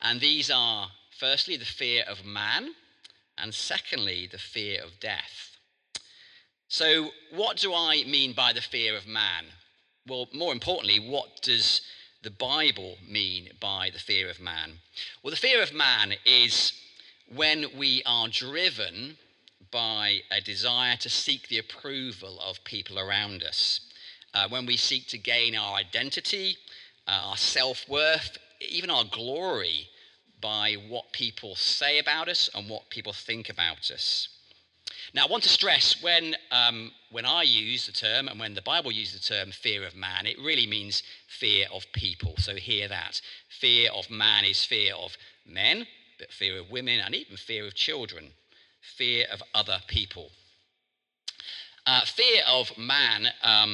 And these are, firstly, the fear of man, and secondly, the fear of death. So, what do I mean by the fear of man? Well, more importantly, what does the Bible mean by the fear of man? Well, the fear of man is when we are driven by a desire to seek the approval of people around us, when we seek to gain our identity, our self-worth, even our glory by what people say about us and what people think about us. Now, I want to stress when I use the term and when the Bible uses the term fear of man, it really means fear of people. So hear that. Fear of man is fear of men, but fear of women, and even fear of children. Fear of other people. Fear of man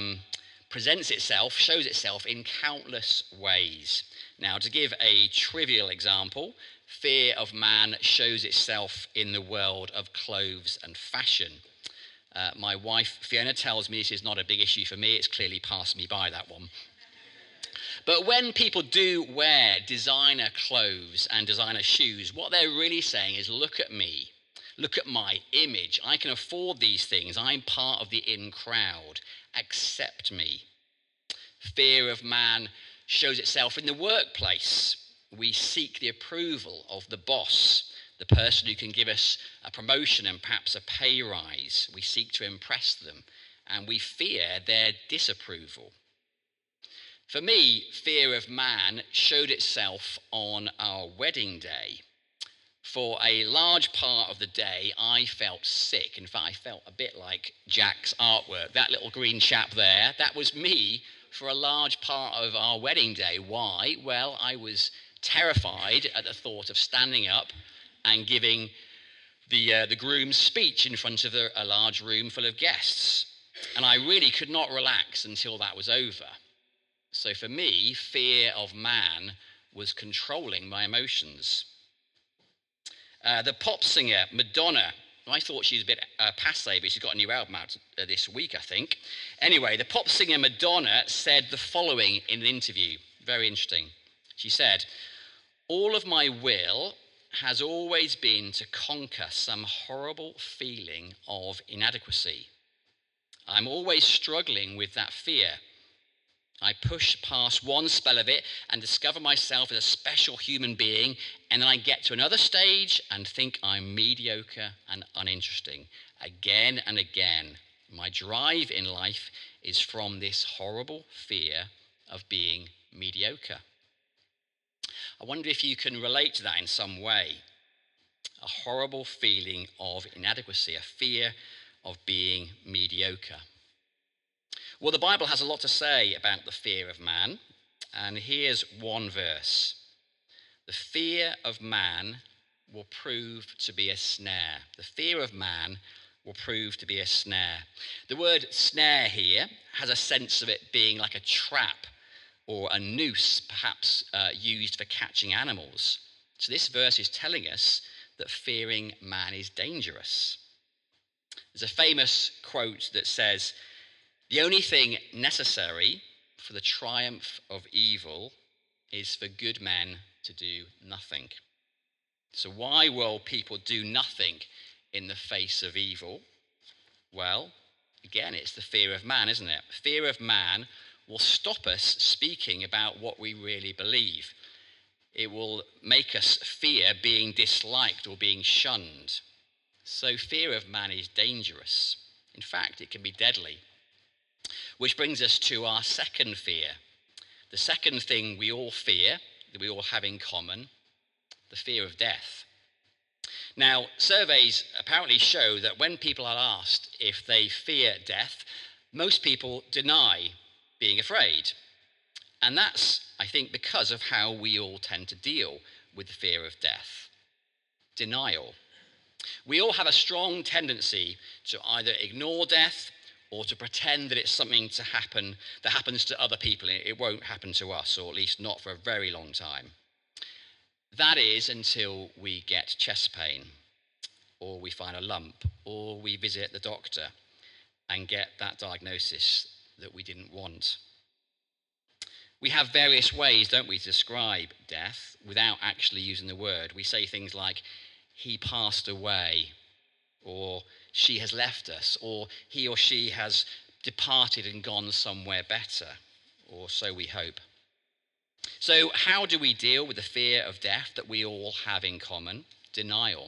shows itself in countless ways. Now, to give a trivial example, fear of man shows itself in the world of clothes and fashion. My wife, Fiona, tells me this is not a big issue for me. It's clearly passed me by, that one. But when people do wear designer clothes and designer shoes, what they're really saying is, look at me. Look at my image. I can afford these things. I'm part of the in crowd. Accept me. Fear of man shows itself in the workplace. We seek the approval of the boss, the person who can give us a promotion and perhaps a pay rise. We seek to impress them, and we fear their disapproval. For me, fear of man showed itself on our wedding day. For a large part of the day, I felt sick. In fact, I felt a bit like Jack's artwork. That little green chap there, that was me for a large part of our wedding day. Why? Well, I was terrified at the thought of standing up and giving the groom's speech in front of a large room full of guests. And I really could not relax until that was over. So for me, fear of man was controlling my emotions. The pop singer Madonna, I thought she was a bit passé, but she's got a new album out this week, I think. Anyway, the pop singer Madonna said the following in an interview. Very interesting. She said, "All of my will has always been to conquer some horrible feeling of inadequacy. I'm always struggling with that fear. I push past one spell of it and discover myself as a special human being, and then I get to another stage and think I'm mediocre and uninteresting. Again and again, my drive in life is from this horrible fear of being mediocre." I wonder if you can relate to that in some way. A horrible feeling of inadequacy, a fear of being mediocre. Well, the Bible has a lot to say about the fear of man, and here's one verse. The fear of man will prove to be a snare. The fear of man will prove to be a snare. The word snare here has a sense of it being like a trap or a noose, perhaps used for catching animals. So this verse is telling us that fearing man is dangerous. There's a famous quote that says, "The only thing necessary for the triumph of evil is for good men to do nothing." So why will people do nothing in the face of evil? Well, again, it's the fear of man, isn't it? Fear of man will stop us speaking about what we really believe. It will make us fear being disliked or being shunned. So fear of man is dangerous. In fact, it can be deadly. Which brings us to our second fear. The second thing we all fear, that we all have in common, the fear of death. Now, surveys apparently show that when people are asked if they fear death, most people deny being afraid. And that's, I think, because of how we all tend to deal with the fear of death. Denial. We all have a strong tendency to either ignore death or to pretend that it's something that happens to other people. It won't happen to us, or at least not for a very long time. That is until we get chest pain, or we find a lump, or we visit the doctor and get that diagnosis that we didn't want. We have various ways, don't we, to describe death without actually using the word. We say things like, he passed away, or she has left us, or he or she has departed and gone somewhere better, or so we hope. So, how do we deal with the fear of death that we all have in common? Denial.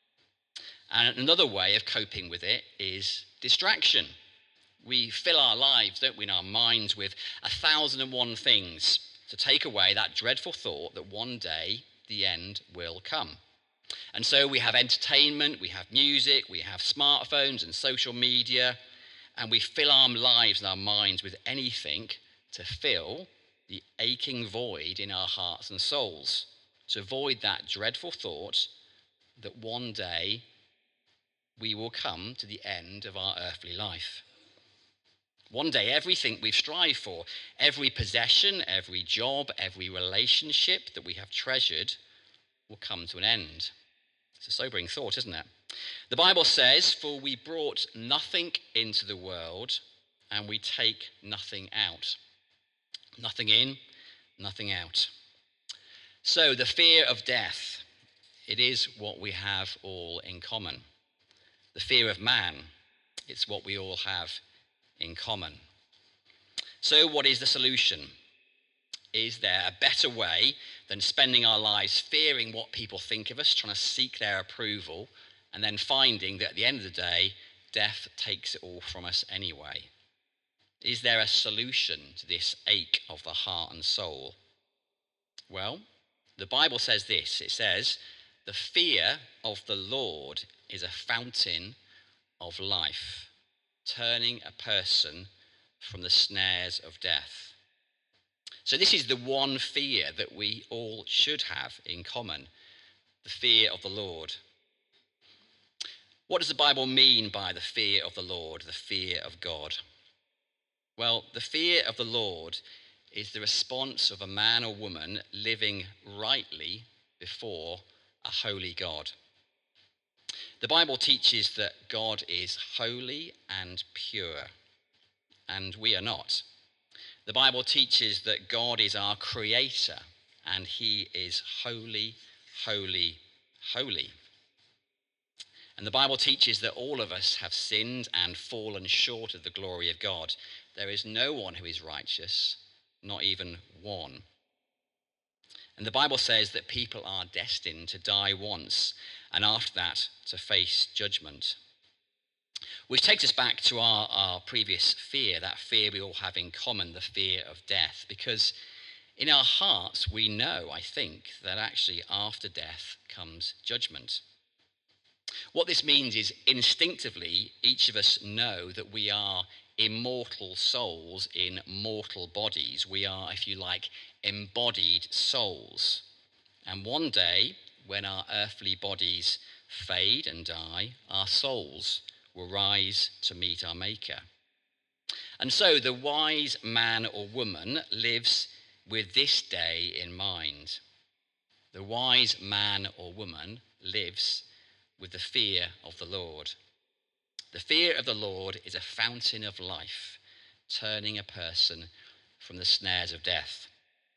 And another way of coping with it is distraction. We fill our lives, don't we, in our minds with 1,001 things to take away that dreadful thought that one day the end will come. And so we have entertainment, we have music, we have smartphones and social media, and we fill our lives and our minds with anything to fill the aching void in our hearts and souls, to avoid that dreadful thought that one day we will come to the end of our earthly life. One day, everything we've strived for, every possession, every job, every relationship that we have treasured will come to an end. It's a sobering thought, isn't it? The Bible says, "For we brought nothing into the world, and we take nothing out." Nothing in, nothing out. So the fear of death, it is what we have all in common. The fear of man, it's what we all have in common. So what is the solution? Is there a better way than spending our lives fearing what people think of us, trying to seek their approval, and then finding that at the end of the day, death takes it all from us anyway? Is there a solution to this ache of the heart and soul? Well, the Bible says this. It says, "The fear of the Lord is a fountain of life, turning a person from the snares of death." So this is the one fear that we all should have in common, the fear of the Lord. What does the Bible mean by the fear of the Lord, the fear of God? Well, the fear of the Lord is the response of a man or woman living rightly before a holy God. The Bible teaches that God is holy and pure, and we are not. The Bible teaches that God is our creator, and he is holy, holy, holy. And the Bible teaches that all of us have sinned and fallen short of the glory of God. There is no one who is righteous, not even one. And the Bible says that people are destined to die once, and after that to face judgment. Which takes us back to our previous fear, that fear we all have in common, the fear of death. Because in our hearts we know, I think, that actually after death comes judgment. What this means is instinctively each of us know that we are immortal souls in mortal bodies. We are, if you like, embodied souls. And one day, when our earthly bodies fade and die, our souls will rise to meet our Maker. And so the wise man or woman lives with this day in mind. The wise man or woman lives with the fear of the Lord. The fear of the Lord is a fountain of life, turning a person from the snares of death.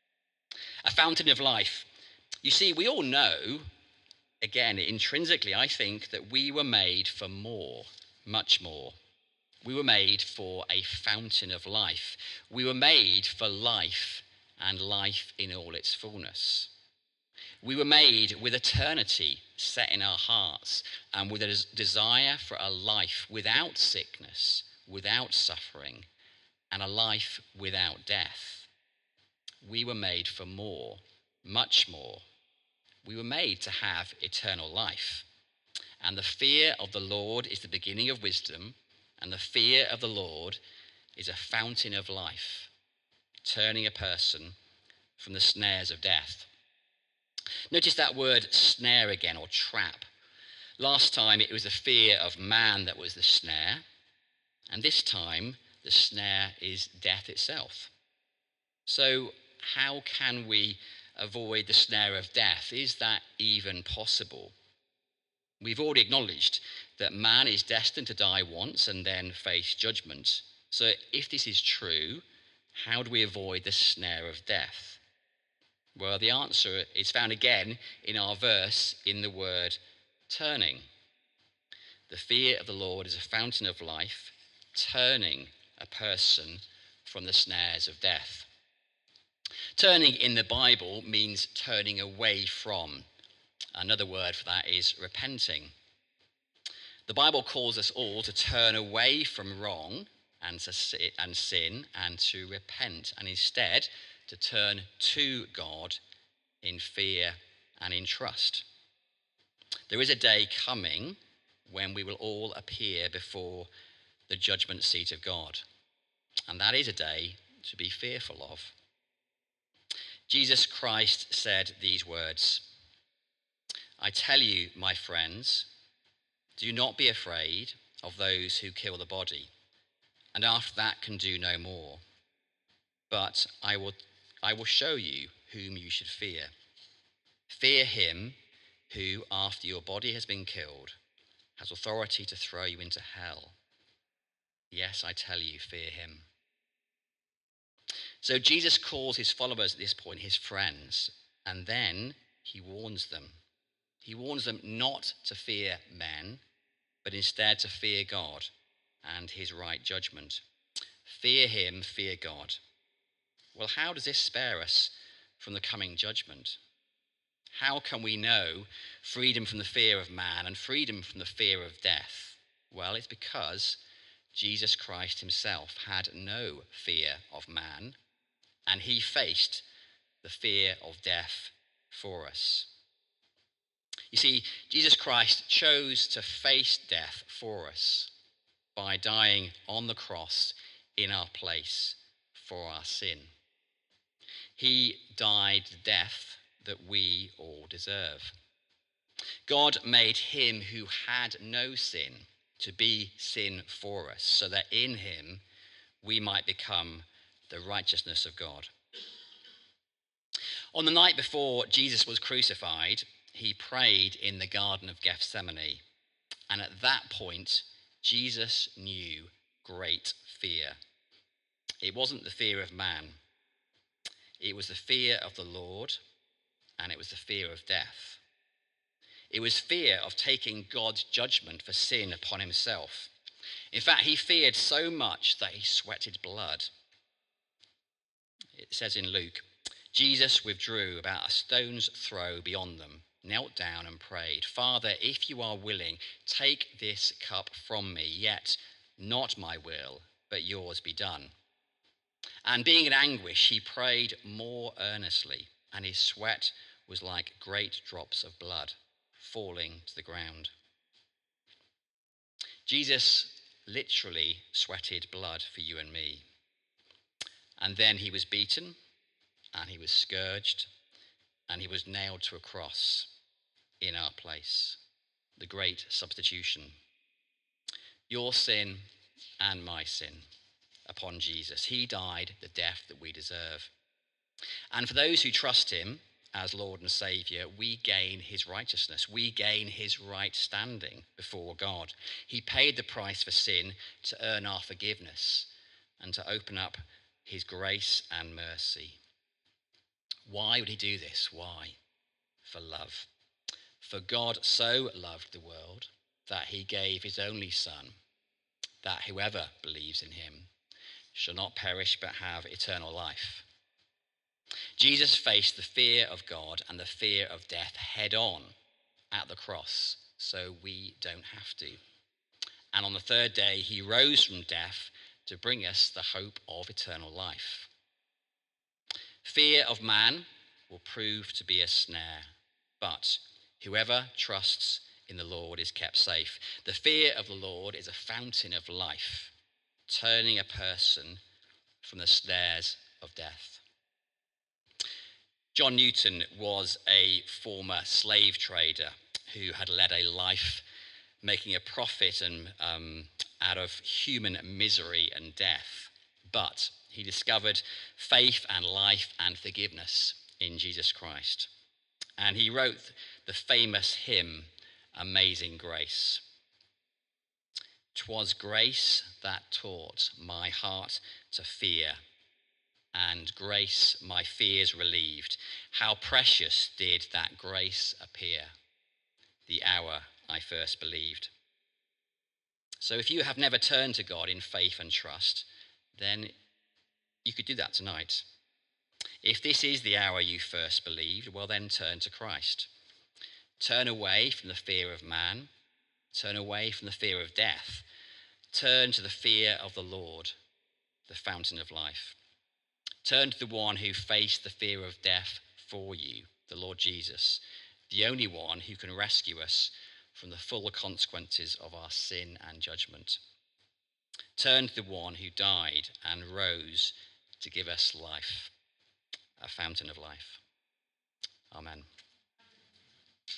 A fountain of life. You see, we all know, again, intrinsically, I think, that we were made for more, much more. We were made for a fountain of life. We were made for life and life in all its fullness. We were made with eternity set in our hearts and with a desire for a life without sickness, without suffering, and a life without death. We were made for more, much more. We were made to have eternal life. And the fear of the Lord is the beginning of wisdom, and the fear of the Lord is a fountain of life, turning a person from the snares of death. Notice that word snare again, or trap. Last time it was the fear of man that was the snare, and this time the snare is death itself. So how can we avoid the snare of death? Is that even possible? We've already acknowledged that man is destined to die once and then face judgment. So if this is true, How do we avoid the snare of death? Well, the answer is found again in our verse in the word turning. The fear of the Lord is a fountain of life, turning a person from the snares of death. Turning in the Bible means turning away from. Another word for that is repenting. The Bible calls us all to turn away from wrong and sin and to repent, and instead to turn to God in fear and in trust. There is a day coming when we will all appear before the judgment seat of God, and that is a day to be fearful of. Jesus Christ said these words, "I tell you, my friends, do not be afraid of those who kill the body, and after that can do no more. But I will show you whom you should fear. Fear him who, after your body has been killed, has authority to throw you into hell. Yes, I tell you, fear him." So Jesus calls his followers at this point his friends, and then he warns them. He warns them not to fear men, but instead to fear God and his right judgment. Fear him, fear God. Well, how does this spare us from the coming judgment? How can we know freedom from the fear of man and freedom from the fear of death? Well, it's because Jesus Christ himself had no fear of man, and he faced the fear of death for us. You see, Jesus Christ chose to face death for us by dying on the cross in our place for our sin. He died the death that we all deserve. God made him who had no sin to be sin for us, so that in him we might become the righteousness of God. On the night before Jesus was crucified, he prayed in the Garden of Gethsemane. And at that point, Jesus knew great fear. It wasn't the fear of man. It was the fear of the Lord, and it was the fear of death. It was fear of taking God's judgment for sin upon himself. In fact, he feared so much that he sweated blood. It says in Luke, Jesus withdrew about a stone's throw beyond them, knelt down and prayed, "Father, if you are willing, take this cup from me, yet not my will, but yours be done." And being in anguish, he prayed more earnestly, and his sweat was like great drops of blood falling to the ground. Jesus literally sweated blood for you and me. And then he was beaten, and he was scourged, and he was nailed to a cross in our place. The great substitution. Your sin and my sin upon Jesus. He died the death that we deserve. And for those who trust him as Lord and Saviour, we gain his righteousness. We gain his right standing before God. He paid the price for sin to earn our forgiveness and to open up his grace and mercy. Why would he do this? Why? For love. For God so loved the world that he gave his only Son, that whoever believes in him shall not perish but have eternal life. Jesus faced the fear of God and the fear of death head on at the cross, so we don't have to. And on the third day, he rose from death to bring us the hope of eternal life. Fear of man will prove to be a snare, but whoever trusts in the Lord is kept safe. The fear of the Lord is a fountain of life, turning a person from the snares of death. John Newton was a former slave trader who had led a life making a profit out of human misery and death. But he discovered faith and life and forgiveness in Jesus Christ. And he wrote the famous hymn, "Amazing Grace." "'Twas grace that taught my heart to fear, and grace my fears relieved. How precious did that grace appear, the hour I first believed. So if you have never turned to God in faith and trust, then you could do that tonight. If this is the hour you first believed, well, then turn to Christ. Turn away from the fear of man. Turn away from the fear of death. Turn to the fear of the Lord, the fountain of life. Turn to the one who faced the fear of death for you, the Lord Jesus, the only one who can rescue us from the full consequences of our sin and judgment. Turn to the one who died and rose to give us life, a fountain of life. Amen.